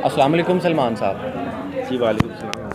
अस्सलाम वालेकुम सलमान साहब। जी वालेकुम सलाम।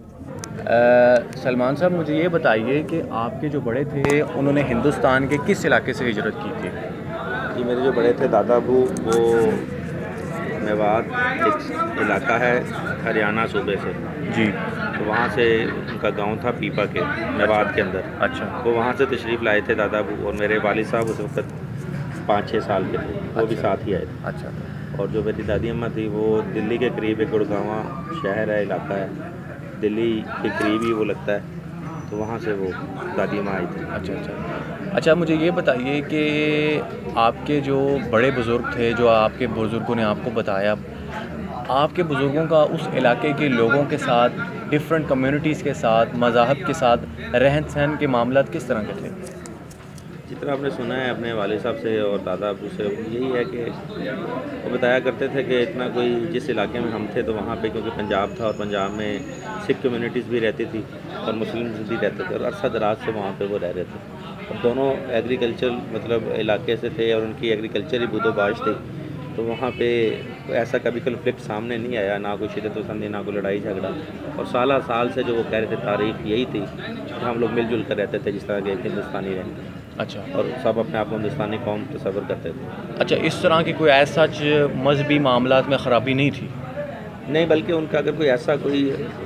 सलमान साहब, मुझे ये बताइए कि आपके जो बड़े थे उन्होंने हिंदुस्तान के किस इलाके से हिजरत की थी? जी मेरे जो बड़े थे दादा अबू वो मेवात एक इलाका है हरियाणा सूबे से। जी। तो वहाँ से उनका गांव था पीपा के अच्छा। मेवात के अंदर। अच्छा। वो वहाँ से तशरीफ़ लाए थे दादा अबू, और मेरे वालिद साहब उस वक्त 5-6 साल के थे, वो भी अच्छा। साथ ही आए थे। अच्छा। और जो मेरी दादी अम्मा थी वो दिल्ली के करीब एक गुड़गांवा शहर है, इलाका है, दिल्ली के करीब ही वो लगता है। तो वहाँ से वो दादी अम्मा आई थी। अच्छा। अच्छा। अच्छा, मुझे ये बताइए कि आपके जो बड़े बुज़ुर्ग थे, जो आपके बुज़ुर्गों ने आपको बताया, आपके बुज़ुर्गों का उस इलाके के लोगों के साथ, डिफरेंट कम्युनिटीज़ के साथ, मज़ाहब के साथ रहन-सहन के मामलात किस तरह के थे? जितना आपने सुना है अपने वालिद साहब से और दादा अबू से, यही है कि वो बताया करते थे कि इतना कोई जिस इलाके में हम थे तो वहाँ पे क्योंकि पंजाब था और पंजाब में सिख कम्युनिटीज़ भी रहती थी और मुस्लिम्स भी रहते थे, और अरसा दराज से वहाँ पे वो रह रहे थे। और दोनों एग्रीकल्चर मतलब इलाके से थे और उनकी एग्रीकल्चर ही बुदोबाश थी। तो वहाँ पे ऐसा कभी कन्फ्लिक्ट सामने नहीं आया, ना कोई शिदत पसंदी, ना कोई लड़ाई झगड़ा। और साल साल से जो वो कह रहे थे तारीख यही थी कि हम लोग मिलजुल कर रहते थे जिस तरह के एक हिंदुस्तानी रहते हैं, अच्छा। और सब अपने आप को हिंदुस्तानी कौम तस्वर करते थे। अच्छा, इस तरह की कोई ऐसा मज़हबी मामलात में ख़राबी नहीं थी? नहीं, बल्कि उनका अगर कोई ऐसा कोई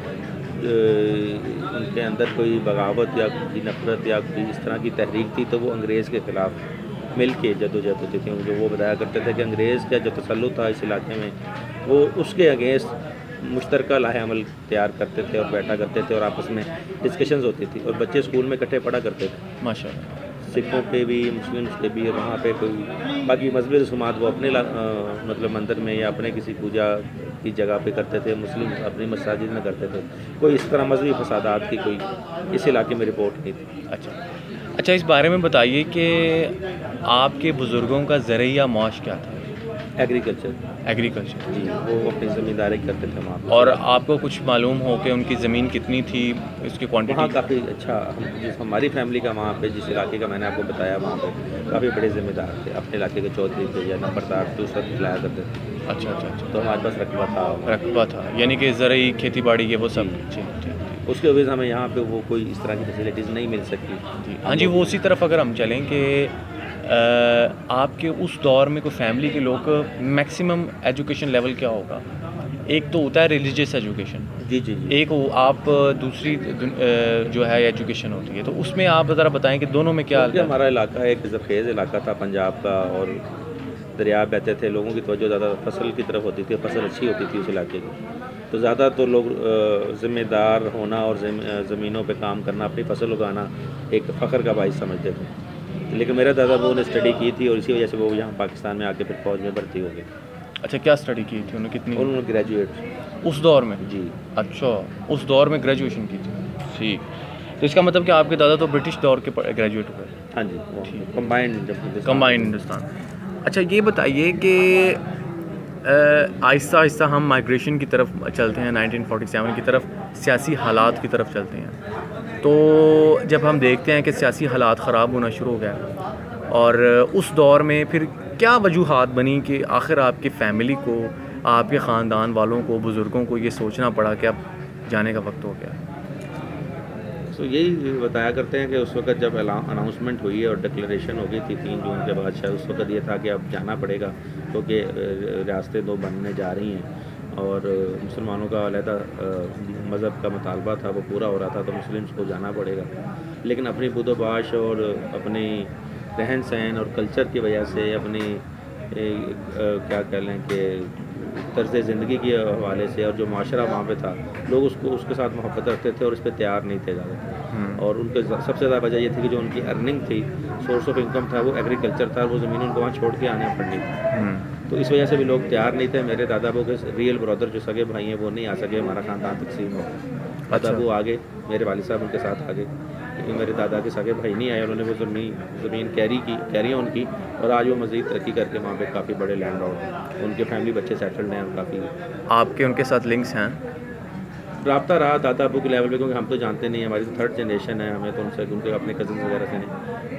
उनके अंदर कोई बगावत या कोई नफ़रत या कोई इस तरह की तहरीक थी तो वो अंग्रेज़ के ख़िलाफ़ मिल के जद्दोजहद होती थी। जो वो बताया करते थे कि अंग्रेज़ का जो तसल्लुत था इस इलाके में, वो उसके अगेंस्ट मुश्तरका लाहे-अमल तैयार करते थे और बैठा करते थे, और आपस में डिस्कशंस होती थी, और बच्चे स्कूल में इकट्ठे पढ़ा करते थे। माशाल्लाह। सिखों पे भी, मुस्लिम्स पे भी, और वहाँ पे कोई बाकी मज़हबी रसूमात वो अपने मतलब मंदिर में या अपने किसी पूजा की जगह पे करते थे, मुस्लिम अपनी मसाजिद में करते थे। कोई इस तरह मज़हबी फसादात की कोई इस इलाके में रिपोर्ट नहीं थी। अच्छा। अच्छा, इस बारे में बताइए कि आपके बुज़ुर्गों का ज़रिया माश क्या था? एग्रीकल्चर। एग्रीकल्चर। जी, वो अपनी ज़मींदारी करते थे वहाँ पे उस और इलाके में। आपको कुछ मालूम हो कि उनकी ज़मीन कितनी थी, उसकी वहाँ क्वांटिटी? काफ़ी अच्छा, हम जिस हमारी फैमिली का वहाँ पे जिस इलाके का मैंने आपको बताया वहाँ पे काफ़ी बड़े ज़िम्मेदार थे, अपने इलाके के चौधरी थे या नंबरदार थे, उस वक़्त खिलाया करते थे। अच्छा, अच्छा, तो अच्छा। हमारे पास रकबा था वहाँ पे। रकबा था, यानी कि ज़रई खेती-बाड़ी ये वो जी। सब। ठीक, ठीक, ठीक। उसकी वजह से हमें यहाँ पे वो कोई इस तरह की फैसिलिटीज़ नहीं मिल सकी। जी, हाँ हम जी, लोग वो उसी तरफ अगर हम चलें कि आपके उस दौर में कोई फैमिली के लोग मैक्सिमम एजुकेशन लेवल क्या होगा? एक तो होता है रिलीजियस एजुकेशन, जी, जी, जी। एक वो आप दूसरी जो है एजुकेशन होती है, तो उसमें आप ज़रा बताएँ कि दोनों में क्या क्योंकि अंतर हमारा है? इलाका एक ज़रख़ेज़ इलाका था पंजाब का, और दरिया बहते थे, लोगों की तवज्जो ज़्यादा फ़सल की तरफ होती थी, फ़सल अच्छी होती थी उस इलाके की। तो ज़्यादा तो लोग ज़िम्मेदार होना और ज़मीनों पे काम करना, अपनी फ़सल उगाना एक फ़ख्र का बाइस समझते थे। लेकिन मेरे दादा वो ने स्टडी की थी और इसी वजह से वो यहाँ पाकिस्तान में आके फिर फ़ौज में भर्ती हो गए, अच्छा, क्या स्टडी की थी उन्होंने, कितनी? और उन्होंने ग्रेजुएट। उस दौर में? जी। अच्छा, उस दौर में ग्रेजुएशन की थी। ठीक। तो इसका मतलब कि आपके दादा तो ब्रिटिश दौर के ग्रेजुएट हुए। हाँ जी, वो ठीक। कंबाइंड जब हिंदुस्तान कंबाइंड में। हिंदुस्तान। अच्छा, ये बताइए कि आहिस्ता-आहिस्ता हम माइग्रेशन की तरफ चलते हैं, 1947 की तरफ, सियासी हालात की तरफ चलते हैं। तो जब हम देखते हैं कि सियासी हालात ख़राब होना शुरू हो गए, और उस दौर में फिर क्या वजूहात बनी कि आखिर आपकी फ़ैमिली को, आपके ख़ानदान वालों को, बुज़ुर्गों को ये सोचना पड़ा कि अब जाने का वक्त हो गया? तो यही बताया करते हैं कि उस वक़्त जब अनाउंसमेंट हुई और डिक्लेरेशन हो गई थी 3 जून के बाद, शायद उस वक़्त ये था कि अब जाना पड़ेगा, क्योंकि रियासतें 2 बनने जा रही हैं, और मुसलमानों का अलहदा मज़हब का मुतालबा था वो पूरा हो रहा था, तो मुस्लिम्स को जाना पड़ेगा। लेकिन अपनी बुदोबाश और अपनी रहन-सहन और कल्चर की वजह से, अपनी क्या कह लें कि तर्ज़ ज़िंदगी के हवाले से, और जो माशरा वहाँ पे था, लोग उसको उसके साथ मोहब्बत रखते थे और इस पे तैयार नहीं थे ज़्यादा। हुँ। और उनके सबसे ज़्यादा वजह ये थी कि जो उनकी अर्निंग थी, सोर्स ऑफ इनकम था, वो एग्रीकल्चर था, वो ज़मीन उनको वहाँ छोड़ के आने पड़नी थी। हुँ। तो इस वजह से भी लोग तैयार नहीं थे। मेरे दादा अबू के रियल ब्रदर जो सगे भाई हैं वो नहीं आ सके, हमारा ख़ानदान तकसीम हो गया। दादा अच्छा। अबू आ गए, मेरे वालिद साहब उनके साथ आ गए, लेकिन मेरे दादा के सगे भाई नहीं आए। उन्होंने वो ज़मीन कैरी ऑन की, और आज वो मज़ीद तरक्की करके वहाँ पे काफ़ी बड़े लैंड लॉर्ड हैं। उनके फैमिली बच्चे सेटल्ड हैं, और काफ़ी आपके उनके साथ लिंक्स हैं? राब्ता रहा दादा अबू के लेवल पे, क्योंकि हम तो जानते नहीं हैं, हमारी तो थर्ड जनरेशन है, हमें तो उनसे, उनके अपने कज़न्स वगैरह से नहीं।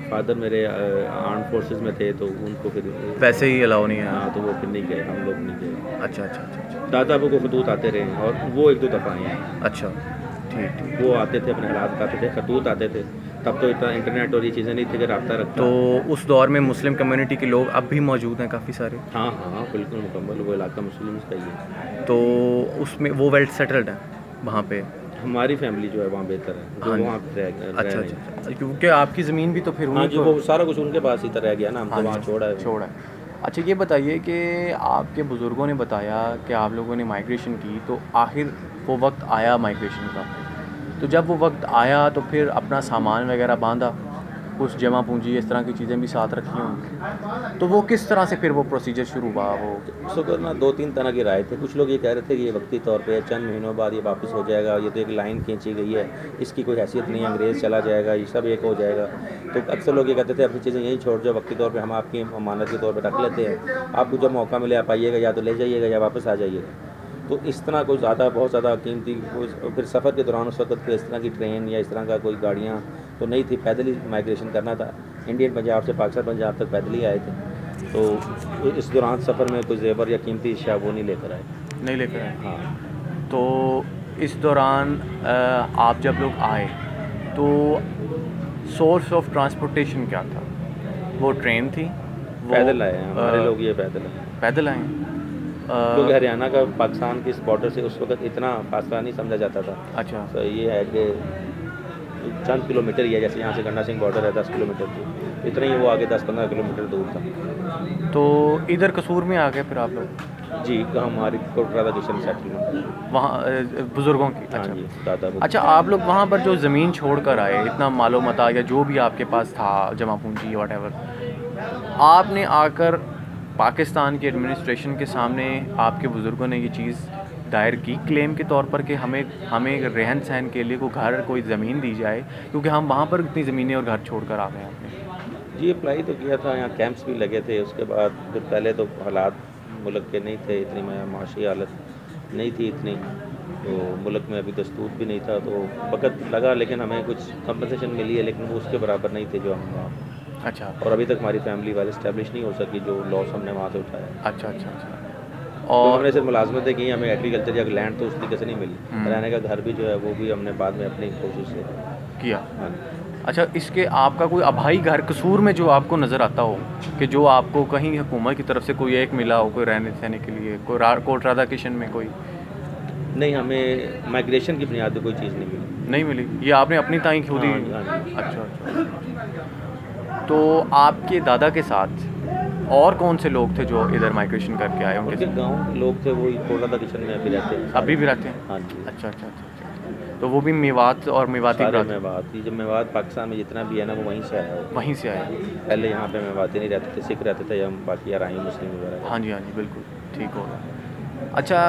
फादर मेरे आर्म फोर्सेस में थे, तो उनको फिर वैसे ही अलाउ नहीं है। हाँ, तो वो फिर नहीं गए, हम लोग नहीं गए। अच्छा अच्छा अच्छा अच्छा दादा वो को खतूत आते रहे हैं, और वो एक दो दफ़ा आए हैं। अच्छा, ठीक ठीक। वो आते थे, अपने हालात बताते थे, खतूत आते थे। तब तो इतना इंटरनेट और ये चीज़ें नहीं थी कि रब्ता रखता। तो उस दौर में मुस्लिम कम्युनिटी के लोग अब भी मौजूद हैं काफ़ी सारे? हाँ हाँ, बिल्कुल मुकम्मल, वो इलाका मुस्लिम्स का ही है। तो उसमें वो वेल सेटल्ड हैं वहाँ पे? हमारी फैमिली जो है वहाँ बेहतर है, जो हाँ। वहाँ पे रह अच्छा रहे अच्छा हैं। अच्छा, क्योंकि आपकी ज़मीन भी तो फिर हाँ उन्हीं जी, को। वो सारा कुछ उनके पास ही तो रह गया ना, हम हाँ तो वहाँ जी, छोड़ा है। छोड़ा है। अच्छा ये बताइए कि आपके बुज़ुर्गों ने बताया कि आप लोगों ने माइग्रेशन की, तो आखिर वो वक्त आया माइग्रेशन का, तो जब वो वक्त आया तो फिर अपना सामान वगैरह बांधा, कुछ जमा पूंजी इस तरह की चीज़ें भी साथ रखी होंगी, तो वो किस तरह से फिर वो प्रोसीजर शुरू हुआ वो? उस वक्त ना 2-3 तरह की राय थे। कुछ लोग ये कह रहे थे कि ये वक्ती तौर पे है, चंद महीनों बाद ये वापस हो जाएगा, ये तो एक लाइन खींची गई है, इसकी कोई हैसियत नहीं है, अंग्रेज़ चला जाएगा, ये सब एक हो जाएगा। तो अक्सर लोग ये कहते थे अपनी चीज़ें यहीं छोड़ जाओ, वक्ती तौर पे हम आपकी अमानत के तौर पे रख लेते हैं, आपको जब मौका मिले आप आइएगा, या तो ले जाइएगा या वापस आ जाइएगा। तो इस तरह कोई ज़्यादा बहुत ज़्यादा कीमती फिर सफ़र के दौरान उस वक्त कोई इस तरह की ट्रेन या इस तरह का कोई गाड़ियाँ तो नहीं थी, पैदल ही माइग्रेशन करना था। इंडियन पंजाब से पाकिस्तान पंजाब तक पैदल ही आए थे। तो इस दौरान सफ़र में कोई ज़ेवर या कीमती अशिया वो नहीं लेकर आए। नहीं लेकर आए? हाँ। तो इस दौरान आप जब लोग आए तो सोर्स ऑफ ट्रांसपोर्टेशन क्या था? वो ट्रेन थी? वो पैदल आए हैं हमारे लोग, ये पैदल आए हैं। पैदल आए हैं? क्योंकि हरियाणा का पाकिस्तान की इस बॉर्डर से उस वक्त इतना फासला नहीं समझा जाता था। अच्छा। तो ये है कि चंद किलोमीटर ही है, जैसे यहाँ से गंडा सिंह बॉर्डर है 10 किलोमीटर दूर, इतना ही वो आगे 10-15 किलोमीटर दूर था। तो इधर कसूर में आ गए फिर आप लोग? जी, हमारी कोटरादा किशन सेटलमेंट वहाँ बुज़ुर्गों की? हाँ अच्छा। जी, दादा वो। अच्छा आप लोग वहाँ पर जो ज़मीन छोड़ कर आए, इतना मालो मता या जो भी आपके पास था, जमा पूंजी वॉटेवर, आपने आकर पाकिस्तान की एडमिनिस्ट्रेशन के सामने आपके बुज़ुर्गों ने ये चीज़ दायर की क्लेम के तौर पर कि हमें हमें रहन सहन के लिए कोई घर, कोई ज़मीन दी जाए, क्योंकि हम वहाँ पर इतनी ज़मीनें और घर छोड़ कर आ गए अपने? जी, अप्लाई तो किया था, यहाँ कैंप्स भी लगे थे। उसके बाद फिर पहले तो हालात मुल्क के नहीं थे, इतनी माशी हालत नहीं थी इतनी, तो मुल्क में अभी दस्तूर भी नहीं था, तो वक़्त लगा, लेकिन हमें कुछ कंपनसेशन मिली है, लेकिन वो उसके बराबर नहीं थे जो हम वहाँ। अच्छा। और अभी तक हमारी फैमिली वाले इस्टेब्लिश नहीं हो सकी जो लॉस हमने वहाँ से उठाया। अच्छा अच्छा अच्छा। तो और हमने सिर्फ मुलाजमतें की, हमें एग्रीकल्चर या लैंड तो उस तरीके से नहीं मिली। रहने का घर भी जो है वो भी हमने बाद में अपनी कोशिश से किया? हाँ। अच्छा इसके आपका कोई अभाई घर कसूर में जो आपको नज़र आता हो, कि जो आपको कहीं हुकूमत की तरफ से कोई एक मिला हो, कोई रहने सहने के लिए, कोई कोटरादा किशन में कोई? नहीं, हमें माइग्रेशन की बुनियाद पे कोई चीज़ नहीं मिली। नहीं मिली? ये आपने अपनी ताई खुद ही? हाँ जी, हाँ जी। अच्छा अच्छा। तो आपके दादा के साथ और कौन से लोग थे जो इधर माइग्रेशन करके आए उनके उनके साथ? गाँव के लोग थे, वो कोटरादा किशन में अभी रहते हैं। अभी भी रहते हैं? हाँ जी। अच्छा अच्छा अच्छा अच्छा। तो वो भी मेवात और मेवाती सारे बरादरी? मेवाती, जब मेवात पाकिस्तान में जितना भी है ना वो वहीं से आया है। वहीं से आए? पहले यहाँ पे मेवाती नहीं रहते थे, सिख रहते थे, या बाकी अराई मुस्लिम वगैरह। हाँ जी बिल्कुल ठीक हो गया। अच्छा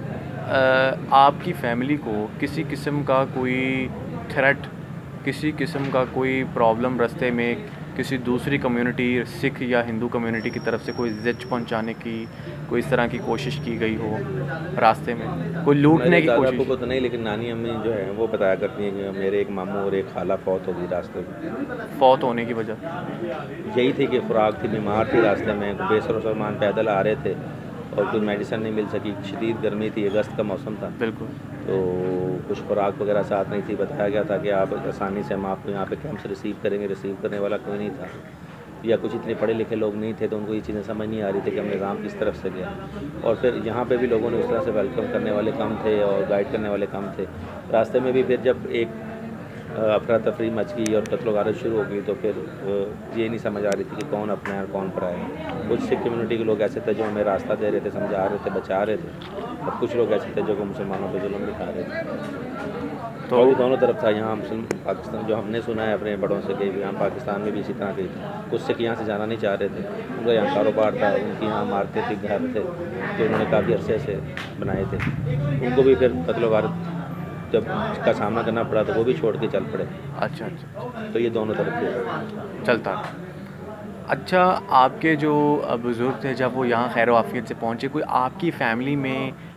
आपकी फैमिली को किसी किस्म का कोई थ्रेट, किसी किस्म का कोई प्रॉब्लम रास्ते में किसी दूसरी कम्युनिटी, सिख या हिंदू कम्युनिटी की तरफ से कोई ज़िच पहुंचाने की कोई इस तरह की कोशिश की गई हो रास्ते में, कोई लूटने की दादा कोशिश? को तो नहीं, लेकिन नानी अम्मी जो है वो बताया करती हैं कि मेरे एक मामू और एक खाला फौत हो गई रास्ते में। फौत होने की वजह? यही थी कि खुराक थी, बीमार थी, रास्ते में बेसर सामान पैदल आ रहे थे और कोई मेडिसिन नहीं मिल सकी, शदीद गर्मी थी, अगस्त का मौसम था। बिल्कुल। तो कुछ खुराक वगैरह साथ नहीं थी। बताया गया था कि आप आसानी से हम आपको यहाँ पे कैंप से रिसीव करेंगे, रिसीव करने वाला कोई नहीं था, या कुछ इतने पढ़े लिखे लोग नहीं थे, तो उनको ये चीज़ें समझ नहीं आ रही थी कि हम निज़ाम किस तरफ से गया। और फिर यहाँ पे भी लोगों ने उस तरह से वेलकम करने वाले कम थे और गाइड करने वाले कम थे। रास्ते में भी फिर जब एक अफरा तफरी मच गई और कत्ल वारत शुरू हो गई, तो फिर ये नहीं समझ आ रही थी कि कौन अपना है और कौन पराया है। कुछ सिख कम्युनिटी के लोग ऐसे थे जो हमें रास्ता दे रहे थे, समझा रहे थे, बचा रहे थे, और कुछ लोग ऐसे थे जो मुसलमानों पर जुल्म दिखा रहे थे। तो दोनों तरफ था। यहाँ मुस्लिम पाकिस्तान जो हमने सुना है अपने बड़ों से कि यहाँ पाकिस्तान में भी इसी तरह की थी। कुछ सिख यहाँ से जाना नहीं चाह रहे थे, उनका यहाँ कारोबार था, उनकी यहाँ मार्केट थी, घर थे जो उन्होंने काफ़ी अरसे से बनाए थे। उनको भी फिर कत्ल वारत जब का सामना करना पड़ा तो वो भी छोड़ के चल पड़े। अच्छा अच्छा। तो ये दोनों तरफ के चलता है। अच्छा आपके जो बुज़ुर्ग थे जब वो यहाँ खैर वाफियत से पहुँचे, कोई आपकी फ़ैमिली में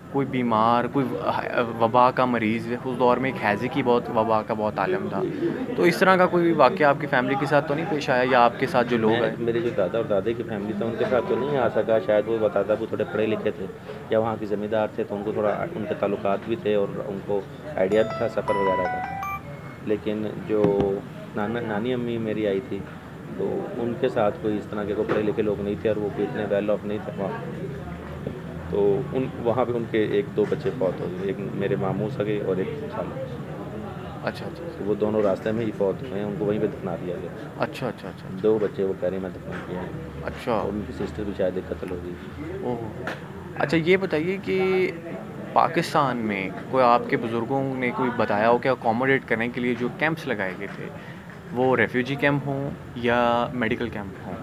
कोई बीमार, कोई वबा का मरीज़, उस दौर में एक हैज़े की बहुत वबा का बहुत आलम था, तो इस तरह का कोई वाक़या आपकी फ़ैमिली के साथ तो नहीं पेश आया, या आपके साथ जो लोग मैं आए? मेरे जो दादा और दादी की फैमिली था उनके साथ तो नहीं आ सका, शायद वो बताता वो थोड़े पढ़े लिखे थे या वहाँ के ज़मींदार थे, तो उनको थोड़ा उनके ताल्लुकात भी थे और उनको आइडिया भी था सफ़र वगैरह का। लेकिन जो नानी अम्मी मेरी आई थी, तो उनके साथ कोई इस तरह के कोई पढ़े लिखे लोग नहीं थे और वो कोई इतने वेल ऑफ नहीं थे वहाँ। तो उन वहाँ पे उनके 1-2 बच्चे फौत हो गए, एक मेरे मामू सगे और एक साला। अच्छा, अच्छा, तो वो दोनों रास्ते में ही फौत हुए हैं, उनको वहीं पे दफना दिया गया। अच्छा, अच्छा, अच्छा, 2 बच्चे वो कह रहे हैं मैं दफना किया है अच्छा, और उनकी सिस्टर भी शायद एक कत्ल हो गई। ओह! अच्छा, ये बताइए कि पाकिस्तान में कोई आपके बुज़ुर्गों ने कोई बताया हो कि अकोमोडेट करने के लिए जो कैंप्स लगाए गए थे, वो रेफ्यूजी कैंप हों या मेडिकल कैंप हों,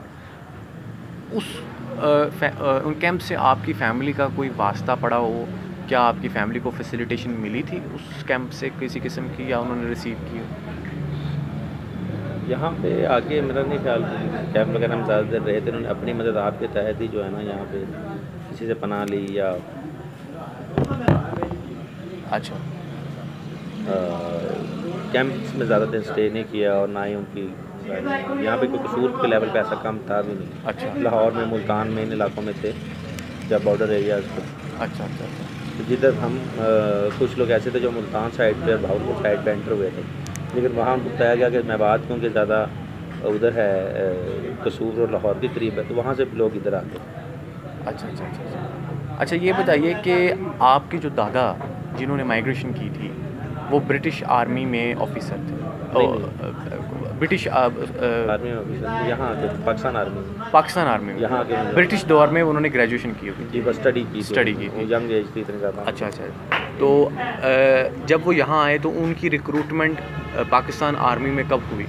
उन कैंप से आपकी फ़ैमिली का कोई वास्ता पड़ा हो? क्या आपकी फ़ैमिली को फैसिलिटेशन मिली थी उस कैंप से किसी किस्म की, या उन्होंने रिसीव की हो? यहाँ पे आके मेरा नहीं ख्याल कैंप वगैरह में ज़्यादा देर रहे थे, उन्होंने अपनी मदद आपके तहत ही जो है ना यहाँ पे किसी से पनाह ली या अच्छा, कैंप्स में ज़्यादा दिन स्टे नहीं किया और ना ही उनकी यहाँ पे कोई कसूर के लेवल पे ऐसा काम था भी नहीं। अच्छा, लाहौर में, मुल्तान में, इन इलाकों में थे जब बॉर्डर एरियाज़ पे। अच्छा, अच्छा, अच्छा, तो जिधर हम कुछ लोग ऐसे थे जो मुल्तान साइड पे और भावलपुर साइड पे एंटर हुए थे, लेकिन वहाँ हमको बताया गया कि मेवात क्योंकि ज़्यादा उधर है कसूर और लाहौर के करीब है, तो वहाँ से लोग इधर आते। अच्छा, अच्छा, अच्छा, अच्छा। अच्छा, ये बताइए कि आपके जो दादा जिन्होंने माइग्रेशन की थी, वो ब्रिटिश आर्मी में ऑफ़िसर थे। नहीं, नहीं। ब्रिटिश आर्मी में ऑफिसर यहाँ आके पाकिस्तान आर्मी में पाकिस्तान आर्मी में, यहाँ आके उन्होंने ब्रिटिश दौर में उन्होंने ग्रेजुएशन की हुई जी थी। बस स्टडी की स्टडी की थी। यंग एज थी इतनी ज़्यादा। अच्छा, अच्छा। तो जब वो यहाँ आए तो उनकी रिक्रूटमेंट पाकिस्तान आर्मी में कब हुई?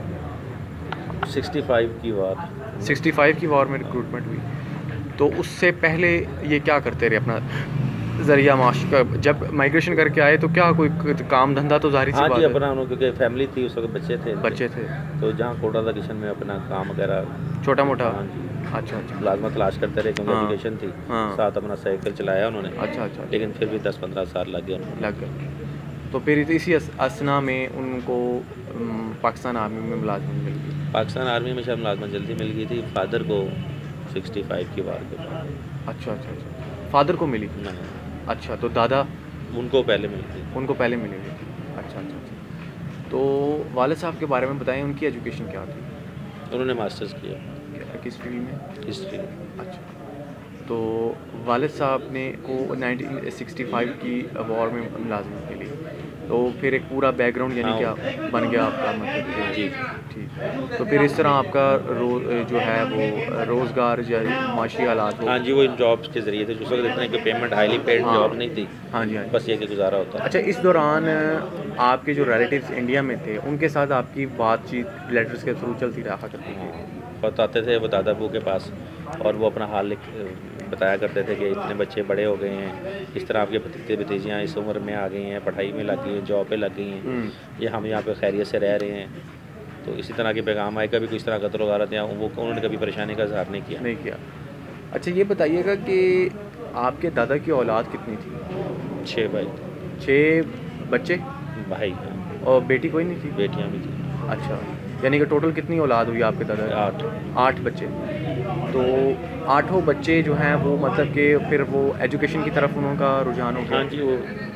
65 की बात। 65 की वॉर में रिक्रूटमेंट हुई। तो उससे पहले ये क्या करते रहे अपना ज़रिया माश का, जब माइग्रेशन करके आए तो क्या कोई काम धंधा तो ज़ाहिर सी हाँ बात जी, है, अपना उन्होंने क्योंकि फैमिली थी उस वक्त बच्चे थे इनके, बच्चे थे, तो जहाँ कोटा था किशन में अपना काम वगैरह छोटा मोटा। हाँ जी अच्छा, अच्छा, मुलाजमत तलाश करते रहे क्योंकि हाँ, एजुकेशन थी। हाँ, साथ अपना साइकिल चलाया उन्होंने, अच्छा, अच्छा, लेकिन फिर भी 10-15 साल लग गए उनको। लग गए। तो फिर इसी असना में उनको पाकिस्तान आर्मी में मुलाजमत मिल गई। पाकिस्तान आर्मी में शायद मुलाजमत जल्दी मिल गई थी फादर को 65 की बार के बाद। अच्छा, अच्छा, अच्छा, फादर को मिली। नहीं, अच्छा, तो दादा उनको पहले मिल गई। उनको पहले मिली हुई थी। अच्छा, अच्छा, अच्छा। तो वालिद साहब के बारे में बताएं, उनकी एजुकेशन क्या थी? उन्होंने मास्टर्स किया किस फील्ड में? हिस्ट्री। अच्छा, तो वालिद साहब ने को 1965 की वॉर में मुलाजमत मिली, तो फिर एक पूरा बैकग्राउंड यानी हाँ, क्या बन गया आपका, मतलब कि जी ठीक। तो फिर इस तरह आपका जो है वो रोज़गार या माशी हालात हो। हाँ जी, वो इन जॉब्स के ज़रिए थे, उस वक्त इतने की पेमेंट हाईली पेड हाँ, जॉब नहीं थी, हाँ जी, हाँ जी। बस ये कि गुजारा होता। अच्छा, इस दौरान आपके जो रिलेटिव्स इंडिया में थे, उनके साथ आपकी बातचीत लेटर्स के थ्रू चलती रहा करती थी? बताते थे वो दादा बू के पास, और वो अपना हाल बताया करते थे कि इतने बच्चे बड़े हो गए हैं, इस तरह आपके भतीजे भतीजियाँ इस उम्र में आ गई हैं, पढ़ाई में लग गई हैं, जॉब पे लग गई हैं, ये हम यहाँ पे खैरियत से रह रहे हैं। तो इसी तरह के पैगाम आए, कभी कुछ तरह कत्ल वगारत या वो उन्होंने कभी परेशानी का इजहार नहीं किया। नहीं किया। अच्छा, ये बताइएगा कि आपके दादा की औलाद कितनी थी? 6 भाई 6 बच्चे भाई, और बेटी कोई नहीं थी? बेटियाँ भी थी। अच्छा, यानी कि टोटल कितनी औलाद हुई आपके दादा की? 8 बच्चे। तो 8 बच्चे जो हैं वो मतलब कि फिर वो एजुकेशन की तरफ उनका रुझान हो गया? हाँ जी, वो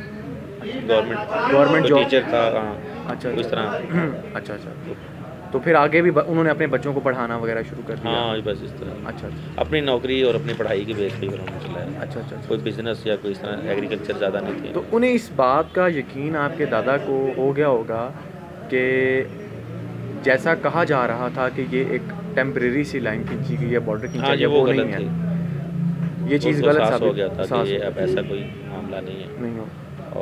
गवर्नमेंट जॉब टीचर था। हाँ, अच्छा, इस तरह। अच्छा, अच्छा। तो फिर आगे भी उन्होंने अपने बच्चों को पढ़ाना वगैरह शुरू कर दिया? हाँ, बस इस तरह अच्छा, अच्छा, अपनी नौकरी और अपनी पढ़ाई की बेस पे उन्होंने चलाया। अच्छा, अच्छा, अच्छा। कोई बिजनेस या कोई इस तरह एग्रीकल्चर ज़्यादा नहीं थी। तो उन्हें इस बात का यकीन आपके दादा को हो गया होगा कि जैसा कहा जा रहा था कि ये एक टेम्परेरी सी लाइन खींची गई है, बॉर्डर खींचा हाँ जी, गया, वो नहीं गलत है, थी। ये चीज़ उनको गलत एहसास साबित हो गया था कि ये अब ऐसा कोई मामला नहीं है नहीं हो।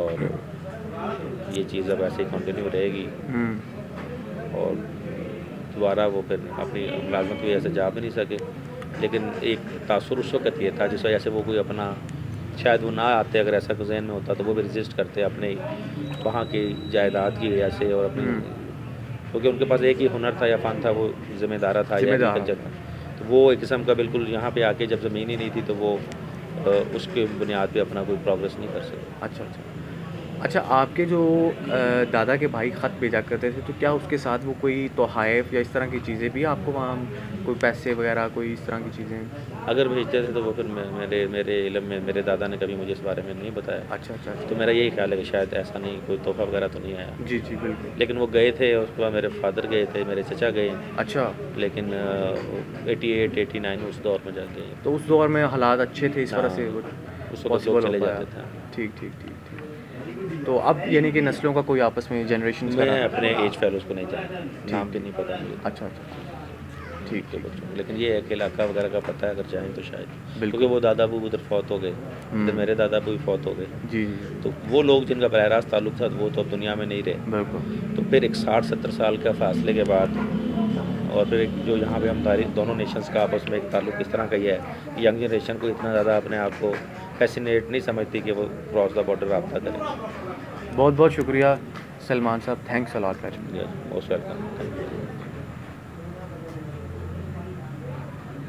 और ये चीज़ अब ऐसे ही कंटिन्यू रहेगी हम्म, और दोबारा वो फिर अपनी मुलाजमत की वजह से जा भी नहीं सके। लेकिन एक तासुर उस वक्त ये था जिस वजह से वो कोई अपना शायद वो ना आते, अगर ऐसा कुछ जहन में होता तो वो भी रजिस्ट करते अपने वहाँ की जायदाद की वजह से और अपनी, क्योंकि उनके पास एक ही हुनर था या फ़न था, वो ज़िम्मेदारा था या एग्रीकल्चर था। तो वो एक किस्म का बिल्कुल यहाँ पे आके जब ज़मीन ही नहीं थी तो वो उसके बुनियाद पे अपना कोई प्रोग्रेस नहीं कर सकते। अच्छा, अच्छा। अच्छा, आपके जो दादा के भाई ख़त भेजा करते थे, तो क्या उसके साथ वो कोई तोहफ़े या इस तरह की चीज़ें भी आपको वहाँ कोई पैसे वग़ैरह कोई इस तरह की चीज़ें? अगर भेजते थे तो वो फिर मेरे मेरे इल्म में मेरे दादा ने कभी मुझे इस बारे में नहीं बताया। अच्छा, अच्छा, तो अच्छा। मेरा यही ख्याल है कि शायद ऐसा नहीं, कोई तोहफ़ा वगैरह तो नहीं आया। जी, जी, बिल्कुल। लेकिन वो गए थे, उसके बाद मेरे फादर गए थे, मेरे चचा गए, अच्छा, लेकिन 88, 89 उस दौर में जाके। तो उस दौर में हालात अच्छे थे, इस वजह से वो हाँ, उस वक़्त लोग पॉसिबल हो चले पाया। जाते थे। ठीक, ठीक, ठीक, ठीक। तो अब यानी कि नस्लों का कोई आपस में जनरेशन्स का मैं रहा? अपने एज फेलोज़ को नहीं जानता, नाम भी ठीक। नहीं पता मुझे अच्छा, अच्छा, अच्छा। ठीक, उनके ठीक, बच्चों को। ठीक। लेकिन ये है कि इलाका वगैरह का पता है, अगर चाहें तो शायद, क्योंकि बिल्कुल। वो दादा अबू उधर फ़ौत हो गए, इधर हुँ। मेरे दादा अबू भी फ़ौत हो गए। जी, जी, जी। तो वो लोग जिनका बराह रास्त ताल्लुक था, वो तो अब दुनिया में नहीं रहे। बिल्कुल। तो फिर एक 60-70 साल का फ़ासले के बाद, और फिर एक जो यहाँ पे हमारी दोनों नेशंस का आपस में एक ताल्लुक इस तरह का ही है, यंग जनरेशन को इतना ज़्यादा अपने आप को फ़ैसिनेट नहीं समझती कि वो क्रॉस द बॉर्डर राब्ता करें। बहुत-बहुत शुक्रिया सलमान साहब, thanks a lot very much. Most welcome, thank you.